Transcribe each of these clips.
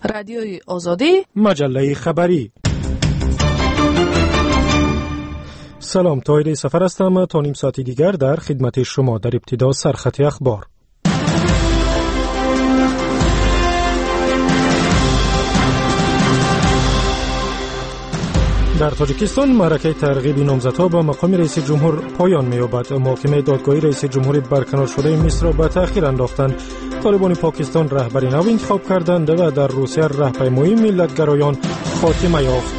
رادیوی آزادی، مجله خبری. سلام، طاهر سفر هستم. تا نیم ساعتی دیگر در خدمت شما. در ابتدا سرخط اخبار. در تاجیکستان معرکه ترغیب نامزدها به مقام رئیس جمهور پایان می‌یابد. محکمه دادگاهی رئیس جمهور برکنار شده مصر را به تأخیر انداختند. طالبان پاکستان رهبری نو انتخاب کردند و در روسیه راهپیمایی ملت‌گرایان خاتمه یافت.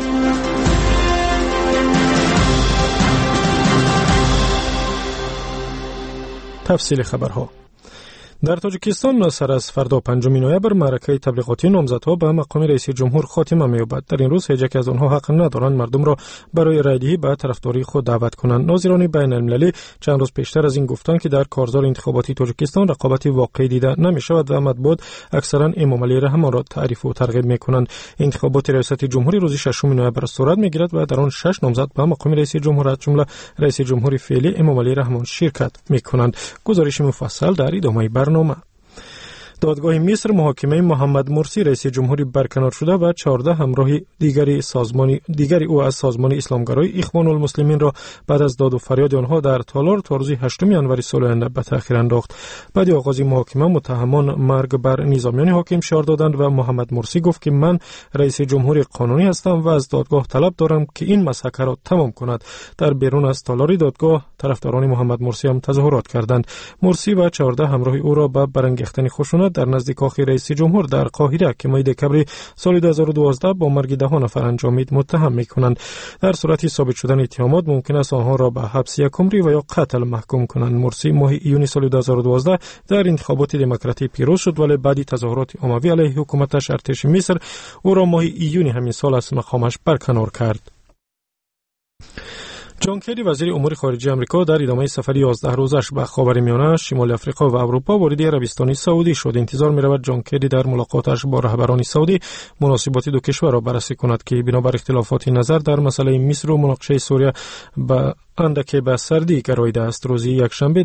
تفصیل خبرها. در تاجیکستان سر از فردا 5 نوامبر معرکه تبلیغاتی نامزدها به مقام رئیس جمهور خاتمه می‌یابد. در این روز هیچ یک از آنها حق ندارند مردم را برای رایدهی به طرفداری خود دعوت کنند. ناظران بین المللی چند روز پیشتر از این گفتند که در کارزار انتخاباتی تاجیکستان رقابتی واقعی دیده نمی‌شود و مطبوعات اکثرا امام علی رحمان را تعریف و ترغیب می‌کنند. انتخابات ریاست جمهوری روز 6 نوامبر صورت می‌گیرد و در آن 6 نامزد به مقام رئیس جمهور از جمله رئیس جمهور فعلی امام علی رحمان شرکت می‌کنند. گزارش مفصل در ادامه برنامه. دادگاه مصر محاکمه محمد مرسی رئیس جمهوری برکنار شده و 14 همراه دیگری او از سازمان اسلامگرای اخوان المسلمین را بعد از داد و فریاد آنها در تالار تا روز 8 ژانویه سال آینده به تأخیر انداخت. بعد آغاز محاکمه متهمان مرگ بر نظامیان حاکم شعار دادند و محمد مرسی گفت که من رئیس جمهوری قانونی هستم و از دادگاه طلب دارم که این مسئله را تمام کند. در بیرون از تالار دادگاه طرفداران محمد مرسی هم تظاهرات کردند. مرسی و 14 همراه او را به برانگیختن خشونت در نزد کاخ رئیس جمهور در قاهره که ماه دکبر سال 2012 با مرگ 10 نفر انجامید متهم می‌کنند. در صورت ثابت شدن اتهامات ممکن است آنها را به حبس یک عمری و یا قتل محکوم کنند. مرسی ماه ایون سال 2012 در انتخابات دموکراتی پیروز شد ولی بعد تظاهرات عمومی علیه حکومتش ارتش مصر او را ماه ایون همین سال از مقامش برکنار کرد. جان کری وزیر امور خارجه آمریکا در ادامه سفر 11 روزش به خاورمیانه، شمال افریقا و اروپا وارد عربستان سعودی شد. انتظار می‌رود جان کری در ملاقاتش با رهبران سعودی مناسبات دو کشور را بررسی کند که بنابر اختلافات نظر در مسئله مصر و مناقشه سوریه به اندکی به سردی گراییده است. روز یکشنبه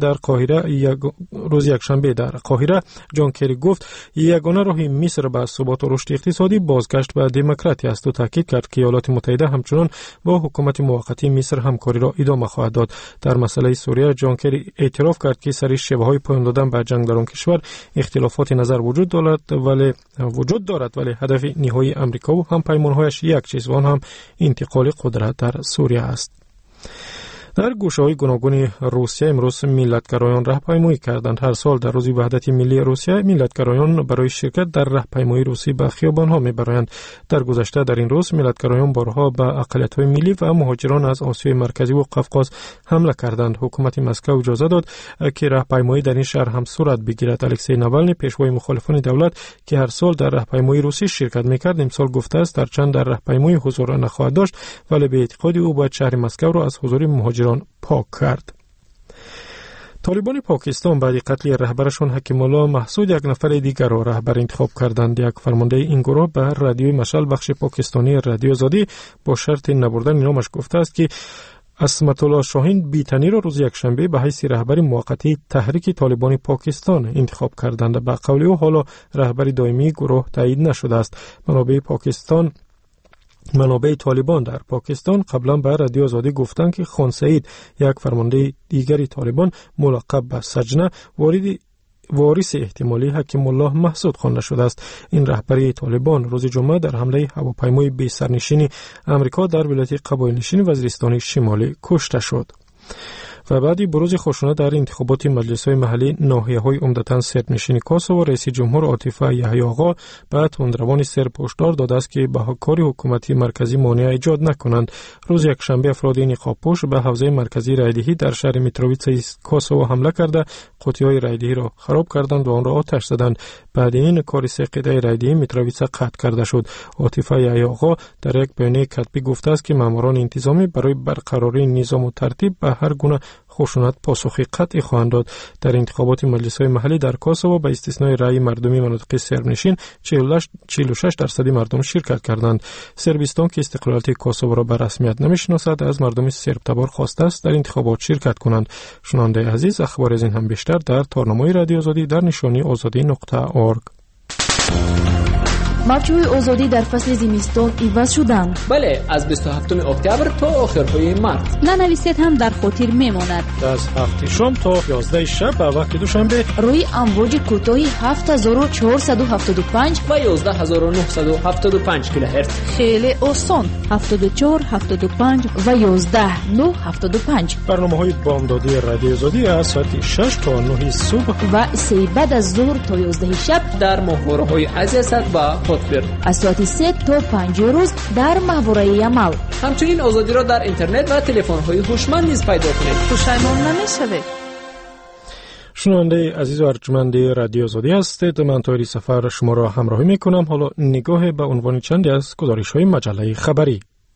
در قاهره جان کری گفت یگانه راه مصر به ثبات و رشد اقتصادی بازگشت به دموکراسی است و تاکید کرد که ایالات متحده همچنان با حکومت موقتی مصر همکاری را ادامه خواهد داد. در مسئله سوریه جان کری اعتراف کرد که سر شبهه‌های پایان دادن به جنگ در آن کشور اختلافات نظر وجود دارد ولی هدف نهایی آمریکا و همپیمان‌هایش یک چیز و آن هم انتقال قدرت در سوریه است. در گوشه‌های گوناگون روسیه امروز ملت‌گرایان راهپیمایی کردند. هر سال در روز وحدت ملی روسیه ملت‌گرایان برای شرکت در راهپیمایی روسی به خیابان‌ها می‌برند. در گذشته در این روز ملت‌گرایان بارها به اقلیت‌های ملی و مهاجران از آسیای مرکزی و قفقاز حمله کردند. حکومت مسکو اجازه داد که راهپیمایی در این شهر هم صورت بگیرد. الکسی ناوالنی پیشوای مخالفان دولت که هر سال در راهپیمایی روسی شرکت می‌کرد امسال گفته است در چند در راهپیمایی حضور نخواهد داشت ولی به اعتقاد او باید شهر مسکو را از حضور مهاجران پاک کرد. طالبان پاکستان بعد قتل رهبرشان حکیم الله محسود یک نفر دیگر را رهبر انتخاب کردند. یک فرمانده این گروه به رادیوی مشعل بخش پاکستانی رادیو آزادی با شرط نبردن نامش گفته است که عصمت الله شاهین بیتنی را روز یکشنبه به حیث رهبر موقتی تحریک طالبان پاکستان انتخاب کردند. به قول او حالا رهبر دائمی گروه تایید نشده است. منابع طالبان در پاکستان قبلا به رادیو آزادی گفتند که خان سعید یک فرمانده دیگری طالبان ملقب به سجنه وارث احتمالی حکیم الله محسود خوانده شده است. این رهبری طالبان روز جمعه در حمله هواپیمای بی سرنشین آمریکا در ولایت قبایل نشین وزیرستان شمالی کشته شد. و بعد بروز خشونت در انتخابات مجلس‌های محلی ناحیه‌های عمدتاً سرنشین کوسوو رئیس جمهور عاطفه یحیی آقا به تندروان سرب هشدار داده است که به کار حکومتی مرکزی مانع ایجاد نکنند. روز یکشنبه افراد نقاب‌پوش به حوزه مرکزی رایدهی در شهر میتروویتس کوسوو حمله کرده قوطی‌های رایدهی را خراب کردند و آن را آتش زدند. بعد این کار سه قطعه رایدهی میتروویتس قطع کرده شد. عاطفه یحیی آقا در یک بیانیه کتبی گفته است که ماموران انتظامی برای برقراری نظام و ترتیب به هر گونه خشونت پاسخی قطعی خواهند داد. در انتخابات مجلس‌های محلی در کوسوو به استثنای رأی مردمی مناطق سربنشین 46% مردم شرکت کردند. سربستان که استقلالیت کوسوو را به رسمیت نمی‌شناسد از مردم سرب تبار خواسته است در انتخابات شرکت کنند. شنونده عزیز، اخبار از این هم بیشتر در تارنمای رادیو آزادی در نشانی azadi.org. марчҳои озодӣ дар фасли зимистон иваз шуданд. бале, аз 27 октябр то охирҳои март. нанависед ҳам дар хотир мемонад. аз 7 шом то 11 шаб ба вақти душанбе рӯи амвоҷи кӯтоҳи 7475 ва 11975 килоҳерц. хеле осон 74 75 ва 11975. барномаҳои бомдодии радиои озодӣ аз соати 6 то 9 субҳ ва 3 баъд аз зуҳр то 11 шаб дар моҳвораҳои азиясад ва хотбир. аз соати 3 то 5 рӯз дар маҳвораи Ямал. ҳамчунин озодиро дар интернет ва телефонҳои ҳушманд низ пайдо кунед. пушаймон намешавед. шунавандаи азизу арҷуманди радиои озодӣ ҳастед. ман тоҳири сафар шуморо ҳамроҳӣ мекунам. ҳоло нигоҳе ба унвони чанде аз гузоришҳои маҷаллаи хабарӣ.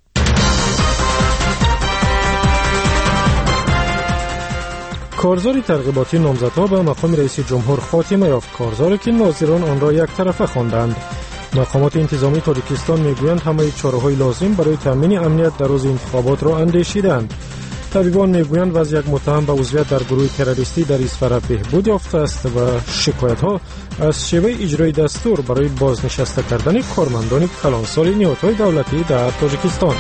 کارزار ترغیباتی نامزدها به مقام رئیس جمهور خاتمه یافت. کارزاری که ناظران آن را یک طرفه خواندند. مقامات انتظامی تاجیکستان میگویند همه چاره‌های لازم برای تامین امنیت در روز انتخابات را اندیشیدند. طبیبان میگویند وضع یک متهم به عضویت در گروه تروریستی در اسفر بهبود یافته است و شکایت‌ها از شیوه اجرای دستور برای بازنشسته کردن کارمندان کلانسال نهادهای دولتی در تاجیکستان.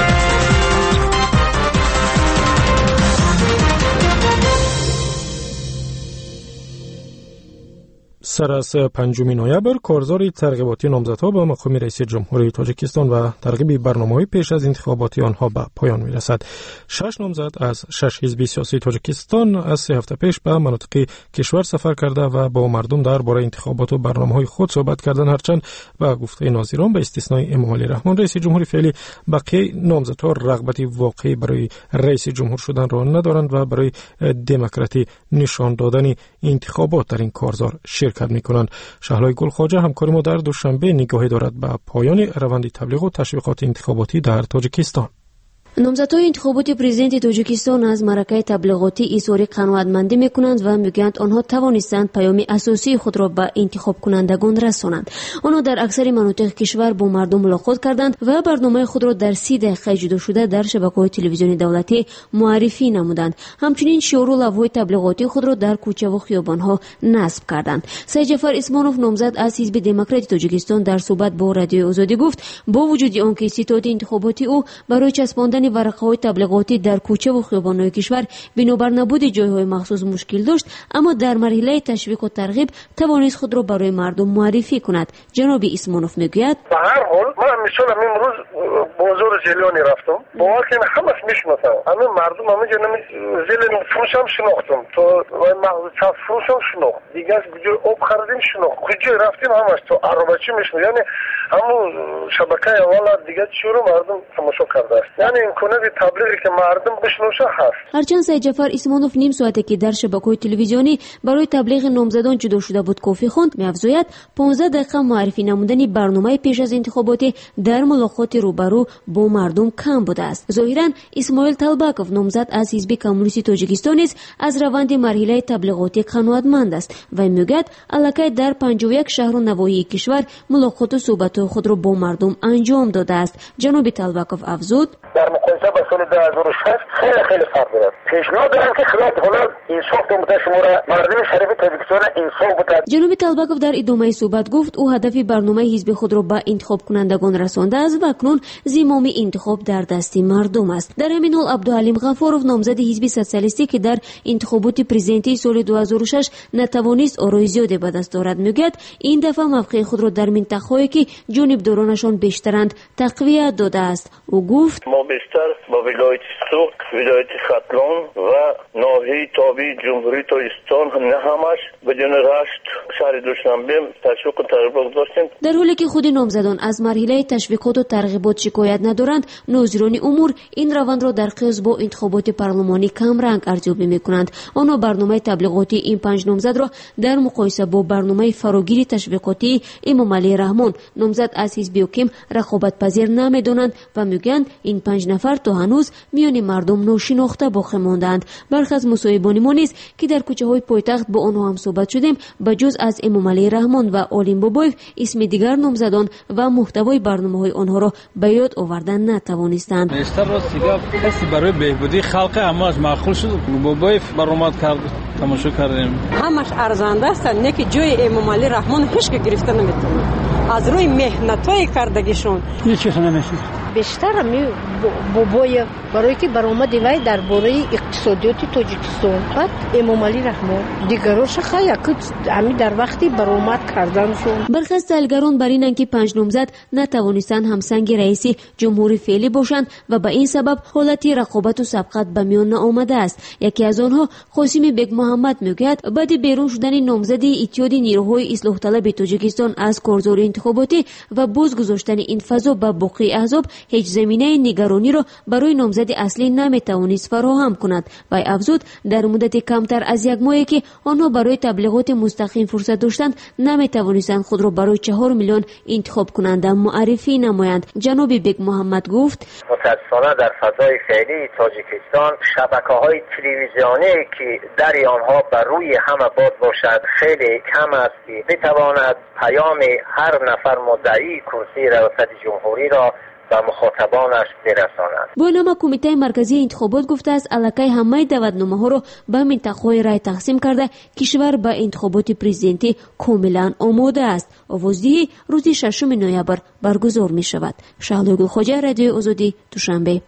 سر از 5 نوامبر کارزار ترغیباتی نامزدها به مقام رئیس جمهوری تاجیکستان و ترغیب برنامه‌های پیش از انتخاباتی آنها به پایان می‌رسد. 6 نامزد از 6 حزب سیاسی تاجیکستان از 3 هفته پیش به مناطق کشور سفر کرده و با مردم درباره انتخابات و برنامه‌های خود صحبت کردند، هرچند با گفته ناظران به استثنای امام علی رحمان رئیس جمهوری فعلی بقیه نامزدها رغبت واقعی برای رئیس جمهور شدن را ندارند و برای دموکراسی نشان دادن انتخابات در این کارزار شرکت می‌کنند. شهلای گلخواجه همکار ما در دوشنبه نگاهی دارد به پایان روند تبلیغ و تشویقات انتخاباتی در تاجیکستان. نامزدهای انتخاباتی پرزیدنت تاجیکستان از معرکه تبلیغاتی اظهار قناعتمندی میکنند و میگویند آنها توانستند پیام اساسی خود را به انتخاب کنندگان رسانند. آنها در اکثر مناطق کشور با مردم ملاقات کردند و برنامه خود را در 30 دقیقه جدا شده در شبکه‌های تلویزیونی دولتی معرفی نمودند. همچنین شعار و لوح‌های تبلیغاتی خود را در کوچه و خیابان‌ها نصب کردند. سید جعفر اسمانوف نامزد از حزب دموکراتی تاجیکستان در صحبت با رادیوی آزادی گفت با وجود آنکه ستاد انتخاباتی او برای چسباندن ورقه‌های تبلیغاتی در کوچه و خیابان‌های کشور بنابر نبود جای‌های مخصوص مشکل داشت، اما در مرحله تشویق و ترغیب توانست خود را برای مردم معرفی کند. جناب اسمانوف میگوید به هر حال من مثلا امروز بازار زیلانی رفتم، با اینکه همش میشناسم، همه مردم همه جا زیلانی فروش هم شناختم، تو مغز فروش هم شناخت، دیگه از کجا آب خریدیم شناخت، کجا رفتیم همش تو عربچی میشناخت، یعنی همون شبکه اول دیگه چورو مردم تماشا کرده است. یعنی امکانات تبلیغی که مردم بشنوشه هست. هرچند سید جعفر اسمانوف نیم ساعته که در شبکه‌های تلویزیونی برای تبلیغ نامزدان جدا شده بود کافی خواند، می‌افزاید 15 دقیقه معرفی نمودن برنامه پیش از انتخاباتی در ملاقات روبرو با مردم کم بوده است. ظاهراً اسماعیل طلبکوف نامزد از حزب کمونیستی تاجیکستان نیز از روند مرحله تبلیغاتی قناعتمند است و میگوید الکی در 51 شهر و نواحی کشور ملاقات و صحبت‌های خود را با مردم انجام داده است. جناب طلبکوف افزود در مقایسه با سال 2006 خیلی فرق دارد. پیشنهاد دارم که خلال حالا انصاف دومده شما را مردم شریف تاجیکستان انصاف بده. جناب طلبکوف در ادامه صحبت گفت او هدف برنامه حزب خود را به انتخاب کنندگان رسانده است و اکنون زمام انتخاب در دست مردم است. در همین حال عبدالحلیم غفارов نامزد حزب سوسیالیستی که در انتخابات پرزیدنتی سال 2006 نتوانست آرای زیادی به دست آورد میگوید این دفعه موقع خود را در منطقه‌هایی که جانبدارانشان بیشترند تقویت داده است. او گفت ما بیشتر با ولایت سوق، ولایت ختلان و ناحیه تابع جمهوری تاجیکستان نه همش بدون رشت شهر دوشنبه تشویق و ترغیب داشتیم. در حالی که خود نامزدان از مرحله تشویقات و ترغیبات شکایت ندارند، ناظران امور این روند را در قیاس با انتخابات پارلمانی کم رنگ ارزیابی میکنند. آنها برنامه تبلیغاتی این 5 نامزد را در مقایسه با برنامه فراگیر تشویقاتی امام علی رحمان نامزد از حزب حاکم رقابت پذیر نمیدانند و میگویند این 5 نفر تا هنوز میان مردم ناشناخته باقی ماندند. برخی از مصاحبان ما نیز که در کوچه های پایتخت با آنها هم صحبت شدیم بجز از امام علی رحمان و عالم بابایف اسم دیگر نامزدان و محتوای برنامه‌های آنها را به یاد آوردن نتوانستند. بیشتر راست دیگه کسی برای بهبودی خلق همش معقول شد. بابایف برآمد کرد تماشا کردیم. همش ارزنده است، نه که جای امام علی رحمان هیچ که گرفته نمیتونه. از روی مهنت‌های کردگیشون هیچ چیز نمیشه. بیشتر بابای برای که برآمد وی درباره اقتصادیات تاجیکستان بعد امام علی رحمان دیگراش خیلی همین در وقتی برآمد کردنشون. برخی از تحلیلگران بر اینند که 5 نامزد نتوانستند همسنگ رئیس جمهوری فعلی باشند و به این سبب حالتی رقابت و سبقت به میان نآمده است. یکی از آنها قاسم بیگ محمد میگوید بعد بیرون شدن نامزدی اتحاد نیروهای اصلاح طلب تاجیکستان از کارزار انتخاباتی و بازگذاشتن این فضا به باقی احزاب هیچ زمینه نگرانی را برای نامزد اصلی نمیتوانست فراهم کند. و افزود در مدت کمتر از یک ماهی که آنها برای تبلیغات مستقیم فرصت داشتند نمیتوانستند خود را برای 4 میلیون انتخاب کننده معرفی نمایند. جناب بیگ محمد گفت متاسفانه در فضای فعلی تاجیکستان شبکه‌های تلویزیونی که در آنها بر روی همه باد باشد خیلی کم است که بتواند پیام هر نفر مدعی کرسی ریاست جمهوری را به مخاطبانش برساند. بانام کمیته مرکزی انتخابات گفته است الکی همه دعوتنامه‌ها را به منطقه‌های رای تقسیم کرده کشور به انتخابات پرزیدنتی کاملا آماده است. آوازدهی روز 6 نوامبر برگزار می شود. شهلا خوجا، رادیو آزادی، دوشنبه.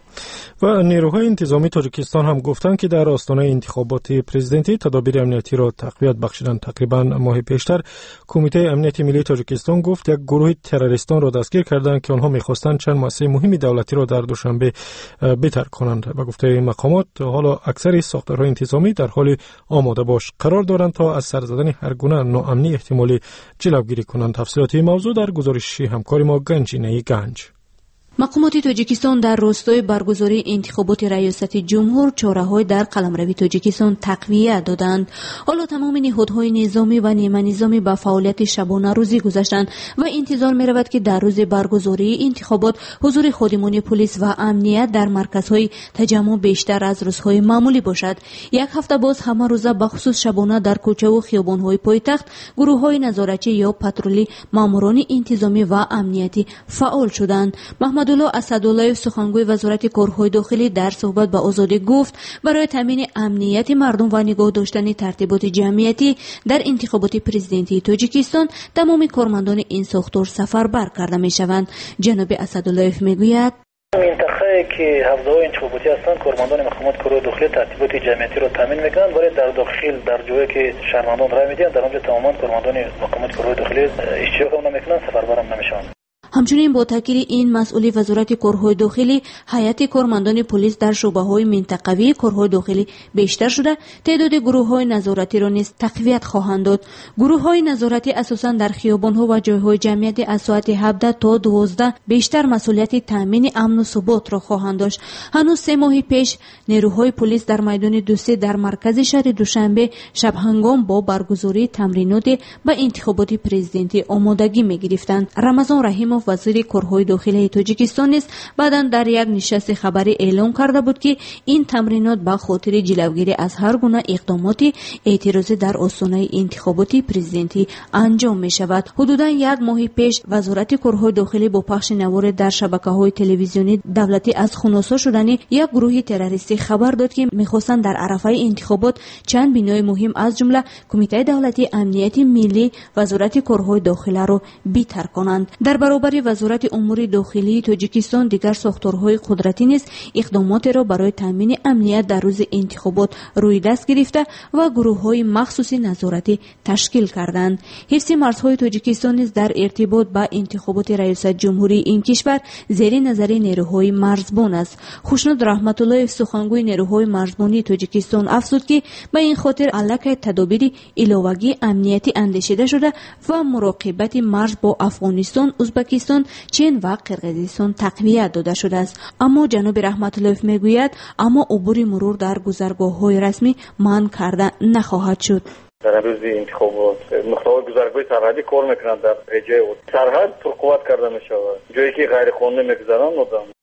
و نیروهای انتظامی تاجیکستان هم گفتند که در آستانه انتخابات پرزیدنتی تدابیر امنیتی را تقویت بخشیدند. تقریبا ماه پیشتر کمیته امنیت ملی تاجیکستان گفت یک گروه تروریستان را دستگیر کردند که آنها می‌خواستند چند مؤسسه مهم دولتی را در دوشنبه بترک کنند. و گفته مقامات حالا اکثر ساختارهای انتظامی در حال آماده باش قرار دارند تا از سر زدن هر گونه ناامنی احتمالی جلوگیری کنند. تفصیلات موضوع در گزارش همکار ما گنجینه گنج. مقامات تاجیکستان در راستای برگزاری انتخابات ریاست جمهور چاره‌های در قلمرو تاجیکستان تقویت دادند. حالا تمام نهادهای نظامی و نیمه نظامی به فعالیت شبانه روزی گذاشتند و انتظار می‌رود که در روز برگزاری انتخابات حضور خادمان پلیس و امنیت در مرکزهای تجمع بیشتر از روزهای معمولی باشد. یک هفته باز همه روزه به خصوص شبانه در کوچه و خیابان‌های پایتخت گروه‌های نظارتچی یا پاترولی ماموران انتظامی و امنیتی فعال شدند. محمدالله اسدالله سخنگوی وزارت کارهای داخلی در صحبت با آزادی گفت برای تامین امنیت مردم و نگاه داشتن ترتیبات جمعیتی در انتخابات پرزیدنتی تاجیکستان تمام کارمندان این ساختار سفربر کرده میشوند. جناب اسدالله میگوید منطقه که حوزه‌های انتخاباتی هستند کارمندان مقامات کارهای داخلی ترتیبات جمعیتی را تامین میکنند. برای در داخل در جایی که شهروندان رای میدهند در آنجا تماما کارمندان مقامات کارهای داخلی اشتراک نمیکنند، سفربر هم نمیشوند. همچنین با تاکید این مسئولی وزارت کارهای داخلی هیئت کارمندان پلیس در شعبه‌های منطقوی کارهای داخلی بیشتر شده تعداد گروه‌های نظارتی را نیز تقویت خواهند داد. گروه‌های نظارتی اساساً در خیابان‌ها و جای‌های جمعیت از ساعت 17 تا 12 بیشتر مسئولیت تامین امن و ثبات را خواهند داشت. هنوز 3 ماه پیش نیروهای پلیس در میدان دوستی در مرکز شهر دوشنبه شب هنگام با برگزاری تمرینات به انتخابات پرزیدنتی آمادگی می‌گرفتند. رمضان رحیمov وزیر کارهای داخلی تاجیکستان نیز بعداً در یک نشست خبری اعلام کرده بود که این تمرینات به خاطر جلوگیری از هر گونه اقدامات اعتراضی در آستانه انتخابات پرزیدنتی انجام می شود. حدوداً 1 ماه پیش وزارت کارهای داخلی با پخش نوار در شبکه‌های تلویزیونی دولتی از خنثی شدن یک گروه تروریستی خبر داد که می‌خواستند در عرفه انتخابات چند بنای مهم از جمله کمیته دولتی امنیت ملی وزارت کارهای داخلی را بترک کنند. در برابر وزارت امور داخلی تاجیکستان دیگر ساختارهای قدرتی نیز اقدامات را برای تامین امنیت در روز انتخابات روی دست گرفته و گروه‌های مخصوصی نظارتی تشکیل کردند. حفظ مرزهای تاجیکستان نیز در ارتباط با انتخابات ریاست جمهوری این کشور زیر نظر نیروهای مرزبان است. خوشنود رحمت الله سخنگوی نیروهای مرزبانی تاجیکستان افزود که به این خاطر علاقه تدابیر علاوه‌ای امنیتی اندیشیده شده و مراقبت مرز با افغانستان، ازبکستان، چین و قرقیزستان تقویت داده شده است. اما جناب رحمت الله میگوید اما عبور مرور در گذرگاه‌های رسمی منع کرده نخواهد شد. در روز انتخابات مختار گذرگاه سرحدی کار میکنند. در جای سرحد پر قوت کرده میشود. جایی که غیر قانونی میگذرند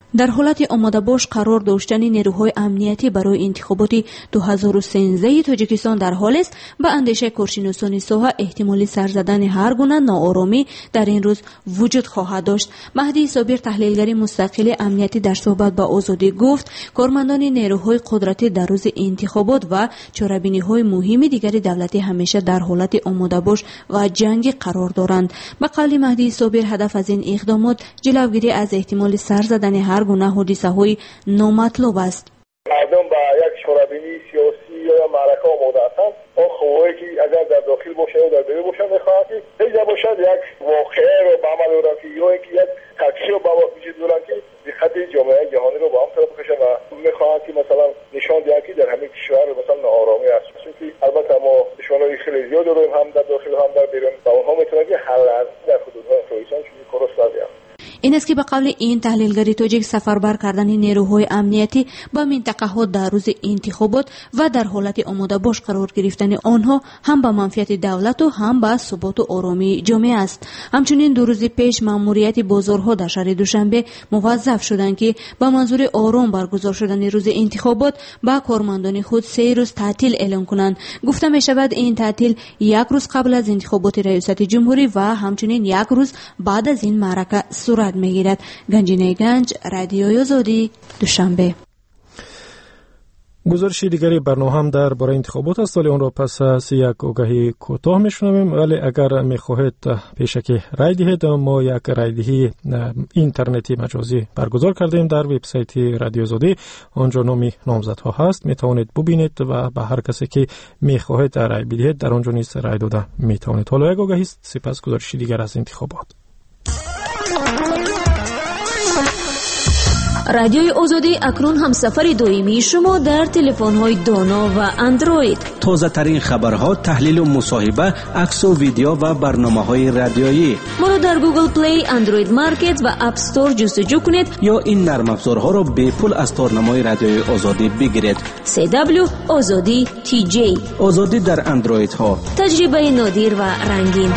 در حالت آماده باش قرار داشتن نیروهای امنیتی برای انتخابات 2013 تاجیکستان در حال است. به اندیشه کارشناسان ساحه احتمال سر زدن هر گونه ناآرامی در این روز وجود خواهد داشت. مهدی صابر تحلیلگر مستقل امنیتی در صحبت با آزادی گفت کارمندان نیروهای قدرتی در روز انتخابات و چاره‌بینی‌های مهم دیگر دولتی همیشه در حالت آماده باش و جنگی قرار دارند. به قول مهدی صابر هدف از این اقدامات جلوگیری از احتمال سر زدن هر گونه حادثه‌های نامطلوب است. مردم با یک شورابینی سیاسی یا معرکه آماده هستند. آن خواهی که اگر در داخل باشه یا در بیرون باشه میخواهد که دیگه باشد یک واقعه رو به عمل ببرند که یا اینکه یک تاکسی رو به وجود بیارند که دقت جامعه جهانی رو به هم طرف بکشن و میخواهند که مثلا نشان دهند که در همه کشور مثلا ناآرامی است. چون که البته ما دشمنای خیلی زیاد داریم هم در داخل هم در بیرون و اونها میتونن که هر لحظه در حدودهای تاجیکستان چیزی کارش دادن. این است که به قول این تحلیلگری تاجیک سفربر کردن نیروهای امنیتی به منطقه ها در روز انتخابات و در حالت آماده باش قرار گرفتن آنها هم به منفعت دولت و هم به ثبات و آرامی جامعه است. همچنین دو روز پیش ماموریت بازارها در شهر دوشنبه موظف شدند که به منظور آرام برگزار شدن روز انتخابات به کارمندان خود 3 روز تعطیل اعلام کنند. گفته می شود این تعطیل 1 روز قبل از انتخابات ریاست جمهوری و همچنین 1 روز بعد از این معرکه صورت میگیرد. گنجینه گنج، رادیوی آزادی، دوشنبه. گزارش دیگری برنامه هم در برای انتخابات است، ولی آن را پس از یک آگهی کوتاه میشنویم. ولی اگر میخواهید پیشکی رای دهید، ما یک رای دهی اینترنتی مجازی برگزار کردیم در وبسایت رادیو آزادی. آنجا نام نامزدها هست، میتوانید ببینید و به هر کسی که میخواهید رای بدهید در آنجا نیز رای داده میتوانید. حالا یک آگهی است، سپس گزارش دیگر از انتخابات. رادیوی آزادی اکنون هم سفر دائمی شما در تلفن‌های دانا و اندروید. تازه ترین خبرها، تحلیل و مصاحبه، عکس و ویدیو و برنامه‌های رادیویی. ما را در گوگل پلی، اندروید مارکت و اپ استور جستجو کنید یا این نرم افزارها را به پول از تارنمای رادیوی آزادی بگیرید. CW آزادی TJ. آزادی در اندروید ها. تجربه نادر و رنگین.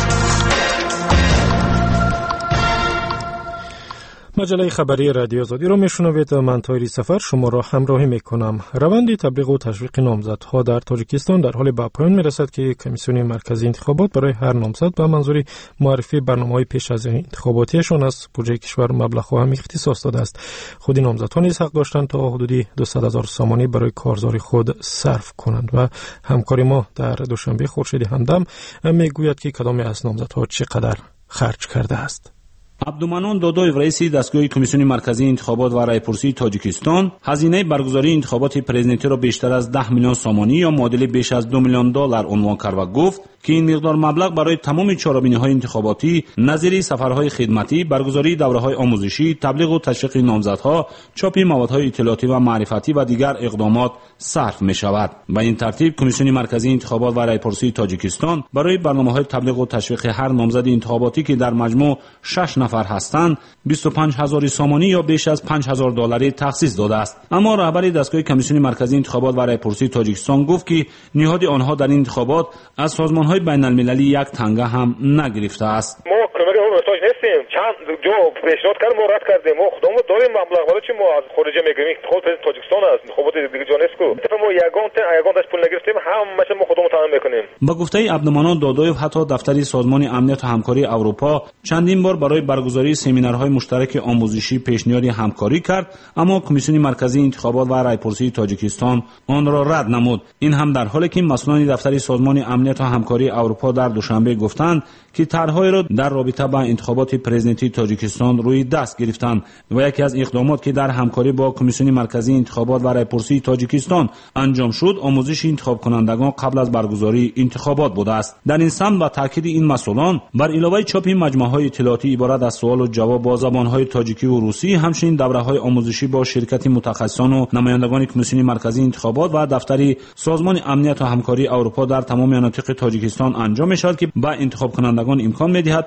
مجله خبری رادیو آزادی را میشنوید. من طاهری سفر شما را همراهی میکنم. روند تبلیغ و تشویق نامزدها در تاجیکستان در حال به پایان میرسد که کمیسیون مرکزی انتخابات برای هر نامزد به منظور معرفی برنامه‌های پیش از انتخاباتیشان از بودجه کشور مبلغ هم اختصاص داده است. خود نامزدها نیز حق داشتند تا حدود 200,000 سامانی برای کارزار خود صرف کنند و همکار ما در دوشنبه خورشید همدم میگوید که کدام از نامزدها چقدر خرج کرده است. عبدالمنان دادویف رئیس دستگاه کمیسیون مرکزی انتخابات و رایپرسی تاجیکستان هزینه برگزاری انتخابات پرزیدنتی را بیشتر از 10 میلیون سامانی یا معادل بیش از 2 میلیون دلار عنوان کرد و گفت که این مقدار مبلغ برای تمام چاره‌بینی‌های انتخاباتی نظیر سفرهای خدمتی، برگزاری دوره‌های آموزشی، تبلیغ و تشویق نامزدها، چاپ موادهای اطلاعاتی و معرفتی و دیگر اقدامات صرف می‌شود. به این ترتیب کمیسیون مرکزی انتخابات و رایپرسی تاجیکستان برای برنامه‌های تبلیغ و تشویق هر نامزد انتخاباتی که در مجموع 6 نفر هستند 25,000 سامانی یا بیش از 5,000 دلاری تخصیص داده است. اما رهبر دستگاه کمیسیون مرکزی انتخابات و رایپرسی تاجیکستان گفت که نهاد آنها در این انتخابات از سازمان‌های بین‌المللی 1 تنگه هم نگرفته است. ما کمری هم محتاج نیستیم. چند جا پیشنهاد کردیم ما رد کردیم. ما خودمون داریم مبلغ ولی چی ما از خارج میگیریم؟ خود تاجیکستان است. انتخابات دیگه جا نیست کو. ما یگان داش پول نگرفتیم، همش ما خودمون تامین میکنیم. با گفته عبدالمنان دادویف حتی دفتر سازمان امنیت و همکاری اروپا چندین بار برای برگزاری سمینارهای مشترک آموزشی پیشنهاد همکاری کرد، اما کمیسیون مرکزی انتخابات و رایپرسی تاجیکستان آن را رد نمود. این هم در حالی که مسئولان دفتر سازمان امنیت و همکاری اروپا در دوشنبه گفتند که طرح‌های را در رابطه با انتخابات پرزیدنتی تاجیکستان روی دست گرفتند و یکی از اقدامات که در همکاری با کمیسیون مرکزی انتخابات و رایپرسی تاجیکستان انجام شد آموزش انتخاب کنندگان قبل از برگزاری انتخابات بوده است. در این سمت با تاکید این مسئولان بر علاوه چاپ مجموعه‌های اطلاعاتی عبارت از سوال و جواب با زبان‌های تاجیکی و روسی، همچنین دوره‌های آموزشی با شرکت متخصصان و نمایندگان کمیسیون مرکزی انتخابات و دفتر سازمان امنیت و همکاری اروپا در تمام مناطق تاجیکستان انجام می‌شود که با انتخاب کنندگان امکان می‌دهد تا در روز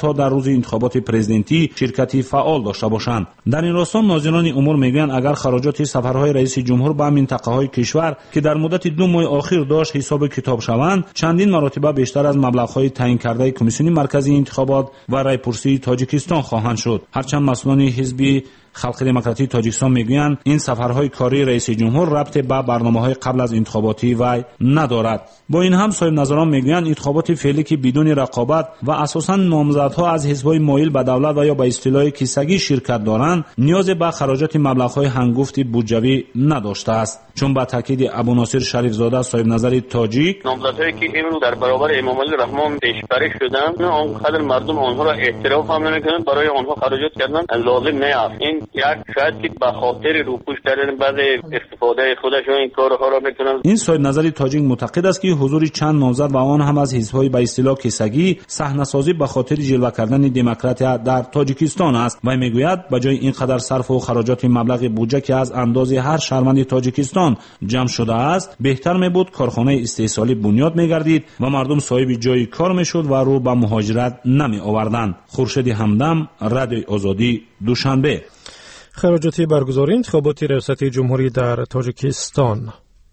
روز انتخابات پرزیدنتی شرکتی فعال داشته باشند. در این راستا ناظران امور میگویند اگر خراجات سفرهای رئیس جمهور به منطقه‌های کشور که در مدت 2 ماه اخیر داشت حساب کتاب شوند، چندین مرتبه بیشتر از مبلغ‌های تعیین کرده کمیسیون مرکزی انتخابات و رایپرسی تاجیکستان خواهند شد. هرچند مسئولان حزب خلق دموکراتی تاجیکستان میگویند این سفرهای کاری رئیس جمهور ربط به برنامه‌های قبل از انتخاباتی وی ندارد. با این هم صاحب نظران میگویند انتخابات فعلی که بدون رقابت و اساساً نامزدها از حزب‌های مایل به دولت و یا به اصطلاح کیسگی شرکت دارند، نیاز به خراجات مبلغ‌های هنگفت بودجوی نداشته است. چون با تاکید ابوناصر شریف زاده صاحب نظر تاجیک، نامزدهایی که امروز در برابر امام علی رحمان پیشبری شدند آنقدر مردم آنها را احترام هم نمی‌کنند، برای آنها خراجات کردن لازم نیست. این یک شاید که به خاطر روپوش کردن بعض استفاده خودشون این کارها را میکنن. این صاحب نظر تاجیک معتقد است که حضور چند نامزد و آن هم از حزب‌های به اصطلاح کیسگی صحنه‌سازی به خاطر جلوه کردن دموکرات در تاجیکستان است و میگوید به جای اینقدر صرف و خراجات مبلغ بودجه که از اندازه هر شهروند تاجیکستان جمع شده است، بهتر میبود کارخانه استحصالی بنیاد میگردید و مردم صاحب جای کار میشد و رو به مهاجرت نمی آوردند. خورشید همدم، رادیوی آزادی، دوشنبه. خراجات برگزاری انتخابات ریاست جمهوری در تاجیکستان.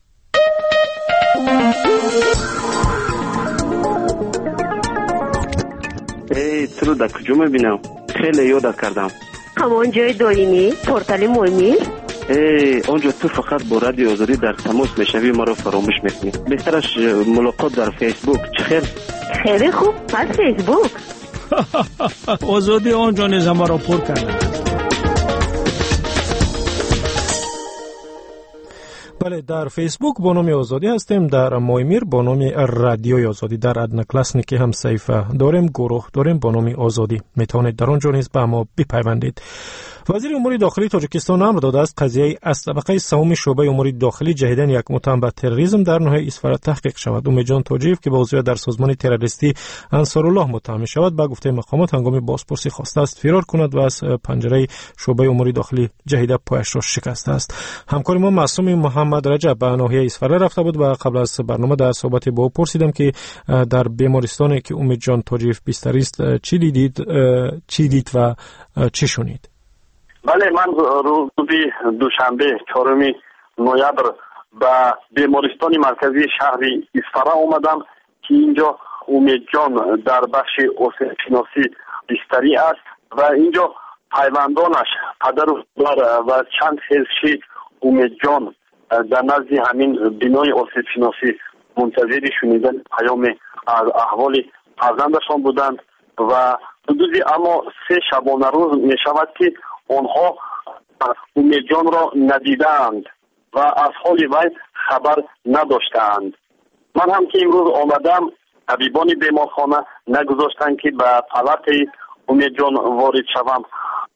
تو در کجا میبینم؟ خیلی یاد کردم. همان جای دائمی پورتال مومی؟ اونجا تو فقط با رادیو آزادی در تماس میشوی، ما رو فراموش میکنی. بهترش ملاقات در فیسبوک. چخیر؟ خیلی خوب، از فیسبوک. آزادی آنجا نیز ما را پر کرده. بله، در فیسبوک با نام آزادی هستیم، در مایمیر با نام رادیوی آزادی، در ادنکلاسنیکی هم صفحه داریم، گروه داریم با نام آزادی، میتونید در آنجا نیز به ما بپیوندید. وزیر امور داخلی تاجیکستان امر داده است قضیه از طبقه سوم شعبه امور داخلی جهیدن یک متهم به تروریسم در ناحیه اصفهان تحقیق شود. امیدجان تاجیف که به عضویت در سازمان تروریستی انصارالله متهم می شود، به گفته مقامات هنگام بازپرسی خواسته است فرار کند و از پنجره شعبه امور داخلی جهیده پایش را شکسته است. همکار ما معصوم محمد رجب به ناحیه اصفهان رفته بود و قبل از برنامه در صحبت با او پرسیدم که در بیمارستانی که امیدجان تاجیف بستری است چی دید و چی شنید؟ بله، من روز دوشنبه 4 نوامبر به بیمارستان مرکزی شهر اصفهان آمدم که اینجا امیدجان در بخش اوسیشناسی بستری است و اینجا پیوندانش پدر و چند حزشی امیدجان در نزد همین بینای اوسیشناسی منتظر شنیدن پیام از احوال فرزندشان بودند و حدود اما 3 شبانه روز می شود که آنها امیدجان را ندیدند و از حال وی خبر نداشتند. من هم که امروز آمدم، طبیبان بیمارخانه نگذاشتند که به پالات امیدجان وارد شوم،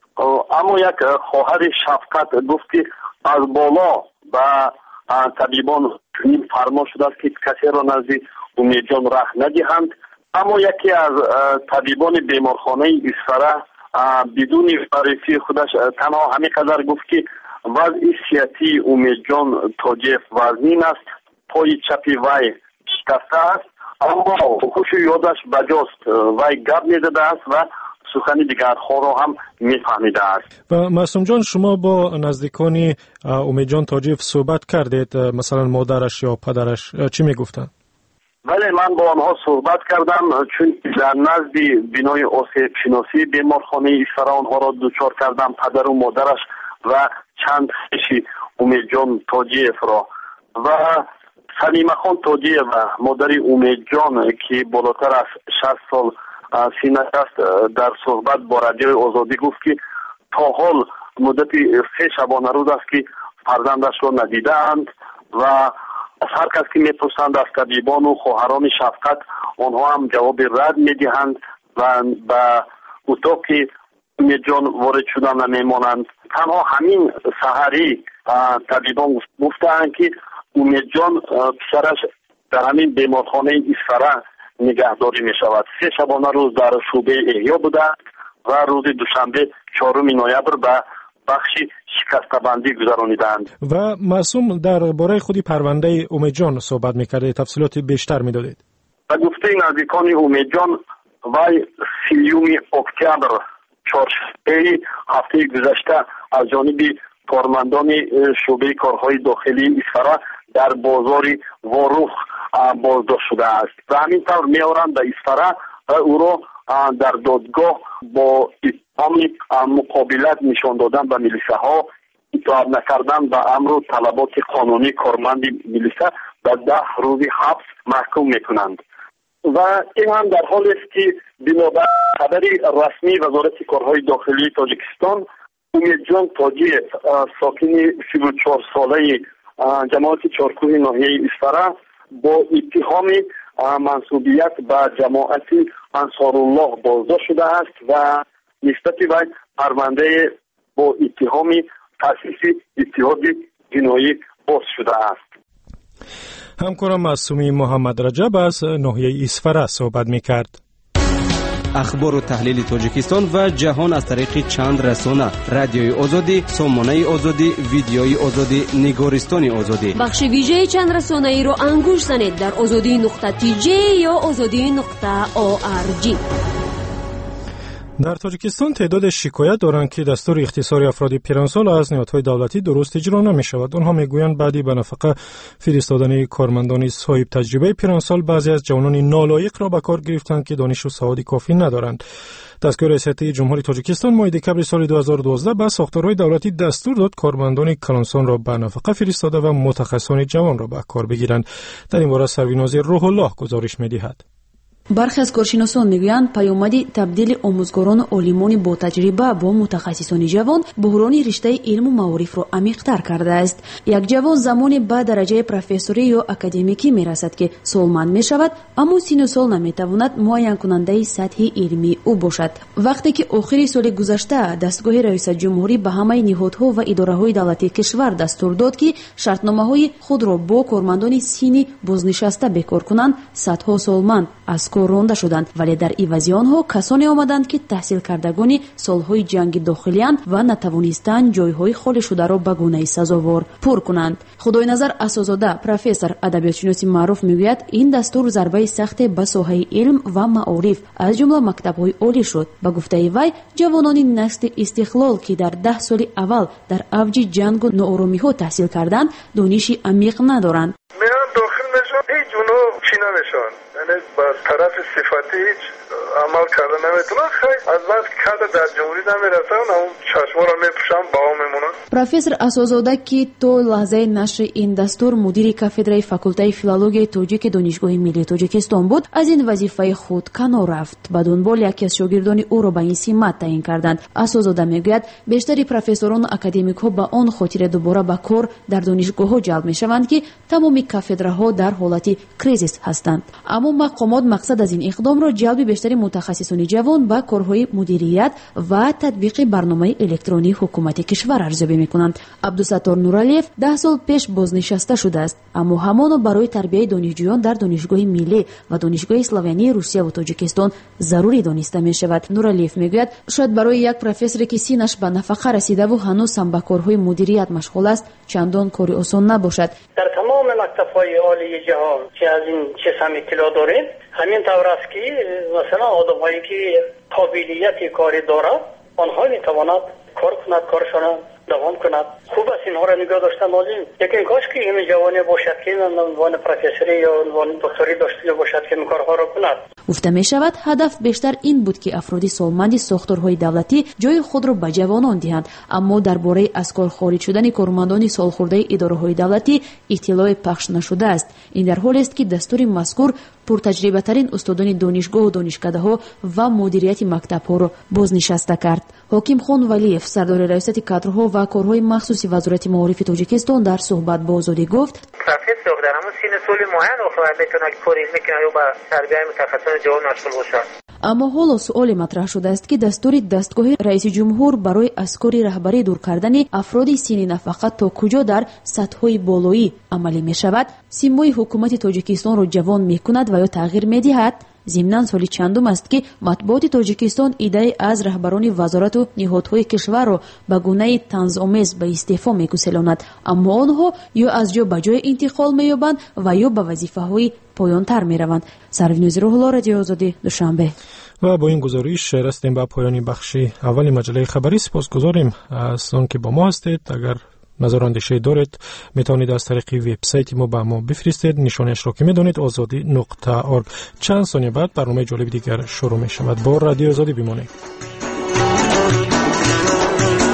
اما یک خواهر شفقت گفت که از بالا به طبیبان فرمان شده است که کسی را نزد امیدجان راه ندهند. اما یکی از طبیبان بیمارخانه اصفهان بدون معرفی خودش تنها همین قدر گفت که وضع صحتی امیدجان تاجیف وزنین است، پای چپی وی شکسته است، اما هوش و یادش بجاست. وی گپ میزده است و سخن دیگرها را هم میفهمیده است. و معصوم جان، شما با نزدیکان امیدجان تاجیف صحبت کردید؟ مثلا مادرش یا پدرش چی میگفتند؟ بله، من با آنها صحبت کردم، چون در نزد بینای آسیب شناسی بیمارخانه اصفهان آنها را دوچار کردم، پدر و مادرش و چند خیشی امیدجان تاجیف را. و سلیمه خان تاجیف و مادر امیدجان که بالاتر از 60 سال سنش است در صحبت با رادیوی آزادی گفت که تا حال مدت 3 شبانه روز است که فرزندش را ندیدند و از هر کس که میپرسند از طبیبان و خواهران شفقت آنها هم جواب رد میدهند و به اتاق امیدجان وارد شدن نمیمانند. تنها همین سحری طبیبان گفتند که امیدجان پسرش در همین بیمارخانه اصفهان نگهداری می شود. 3 شبانه روز در شعبه احیا بودند و روز دوشنبه 4 نوامبر به بخش شکسته‌بندی گذرانیدند. و معصوم درباره خودی پرونده امیدجان صحبت می‌کردید، تفصیلات بیشتر می‌دادید. و گفته نزدیکان امیدجان وای 30 اکتبر چهارشنبه هفته گذشته از جانب کارمندان شعبه کارهای داخلی اسفره در بازار واروخ بازداشت شده است و همین طور میآورند به اسفره و او را در دادگاه با اتهام مقابلت نشان دادن به ملیسه ها، اطاعت نکردن به امر و طلبات قانونی کارمند ملیسه به 10 روز حبس محکوم میکنند. و این هم در حالی است که بنابر خبر رسمی وزارت کارهای داخلی تاجیکستان، امیدجان تاجیف ساکن 34 ساله جماعت چارکوه ناحیه اسفره با اتهام منسوبیت به جماعت انصارالله بازداشت شده است و نسبت وی پرونده با اتهام تأسیس اتحاد جنایی باز شده است. همکارم معصومی محمد رجب از ناحیه اسفره صحبت می‌کرد. اخبار و تحلیل تاجیکستان و جهان از طریق چند رسانه: رادیوی آزادی، سامانه آزادی، ویدیوی آزادی، نگارستان آزادی. بخش ویژه چند رسانه ای رو انگوش زنید در azadi.tj یا azadi.org. در تاجیکستان تعداد شکایت دارند که دستور اختصار افراد پیرانسال از نهادهای دولتی درست اجرا نمی‌شود. آنها میگویند بعدی به نفقه فرستادن کارمندان صاحب تجربه پیرانسال بعضی از جوانان نالایق را به کار گرفتند که دانش و سواد کافی ندارند. دستگاه ریاستی جمهوری تاجیکستان ماه دکمبر سال 2012 به ساختارهای دولتی دستور داد کارمندان کلانسان را به نفقه فرستاده و متخصصان جوان را به کار بگیرند. در این باره سرورناز روح الله گزارش می‌دهد. برخی از کارشناسان میگویند پیامد تبدیل آموزگاران و عالمان با تجربه با متخصصان جوان بحران رشته علم و معارف را عمیق‌تر کرده است. یک جوان زمانی به درجه پروفسوری یا اکادمیکی میرسد که سالمند میشود، اما سن و سال نمیتواند معین کننده سطح علمی او باشد. وقتی که آخر سال گذشته دستگاه رئیس جمهوری به همه نهادها و اداره‌های دولتی کشور دستور داد که شرطنامه‌های خود را با کارمندان سنی بازنشسته بکار کنند، صدها سالمند از کار رانده شدند، ولی در عوض آنها کسانی آمدند که تحصیل کردگان سالهای جنگ داخلی‌اند و نتوانستند جایهای خالی شده را به گونه سزاوار پر کنند. خدای نظر اساس‌زاده پروفسور ادبیات‌شناسی معروف میگوید این دستور ضربه سخت به ساحه علم و معارف از جمله مکتب‌های عالی شد. به گفته وی جوانان نسل استقلال که در 10 سال اول در اوج جنگ و ناآرامی‌ها تحصیل کردند دانشی عمیق ندارند. هیچ اونو چی نمیشون، یعنی با طرف صفتی هیچ عمل کرده نمیتونن. خیلی از بعد کرده در جمهوری نمیرسن، اون چشما را میپوشن با هم میمونن. پروفسور اساس‌زاده که تو لحظه نشر این دستور مدیر کافدرای فاکولته فیلولوژی تاجیک دانشگاه ملی تاجیکستان بود، از این وظیفه خود کنار رفت. به دنبال یکی از شاگردان او را به این سمت تعیین کردند. اساس‌زاده میگوید بیشتر پروفسوران و اکادمیک‌ها به آن خاطر دوباره به کار در دانشگاه‌ها جلب میشوند که تمام کافدرها در حالت کریزیس هستند. اما مقامات مقصد از این اقدام را جلب بیشتر متخصصان جوان به کارهای مدیریت و تطبیق برنامه الکترونی حکومت کشور ارزیابی می‌کنند. عبدالستار نورالیف 10 سال پیش بازنشسته شده است، اما همان برای تربیت دانشجویان در دانشگاه ملی و دانشگاه اسلامی روسیه و تاجیکستان ضروری دانسته می‌شود. نورالیف میگوید شاید برای یک پروفسوری که سینش به نفقه رسیده و هنوز هم به کارهای مدیریت مشغول است چندان کاری آسان نباشد. در تمام مکتب‌های عالی جهان که از این چیزام اطلاع داریم، همین طور است که مثلا آدم‌هایی که قابلیت کاری دارند آنها می‌توانند کار کنند، کارشان دوام کند. خوب است اینها را نگاه داشتن لازم. لیکن کاش که این جوانی باشد که عنوان پروفسوری یا عنوان دکتری داشته باشد که این کارها را کند. گفته می شود هدف بیشتر این بود که افراد سالمند ساختارهای دولتی جای خود را به جوانان دهند، اما درباره از کار خارج شدن کارمندان سالخورده اداره‌های دولتی اطلاع پخش نشده است. این در حالی است که دستور مذکور پرتجربه ترین استادان دانشگاه و دانشکده‌ها و مدیریت مکتب‌ها را بازنشسته کرد. حاکم خان ولیف سردار ریاست کادرها و کارهای مخصوص وزارت معارف تاجیکستان در صحبت با آزادی گفت پروفسور در همون سن سال معین آخر میتونه کاری میکنه یا با تربیت متخصصان جوان مشغول باشه. اما حالا سؤال مطرح شده است که دستور دستگاه رئیس جمهور برای از کار رهبری دور کردن افراد سن نفقه تا کجا در سطح‌های بالایی عملی می شود، سیمای حکومت تاجیکستان را جوان می کند و یا تغییر می دهد. ضمناً سالی چندم است که مطبوعات تاجیکستان ایده از رهبران وزارت و نهادهای کشور را به گونه طنزآمیز به استعفا می‌گسلاند، اما آنها یا از جا به جای انتقال می‌یابند و یا به وظیفه‌های پایان‌تر می‌روند. سرورناز روح الله، رادیو آزادی، دوشنبه. و با این گزارش رسیدیم به پایان بخش اول مجله خبری. سپاسگزاریم از آنکه با ما هستید. اگر نظر اندیشه دارید میتونید از طریق وبسایت ما به ما بفرستید. نشانش را که میدونید azadi.org. چند ثانیه بعد برنامه جالب دیگر شروع می شود. با رادیو آزادی بمانید.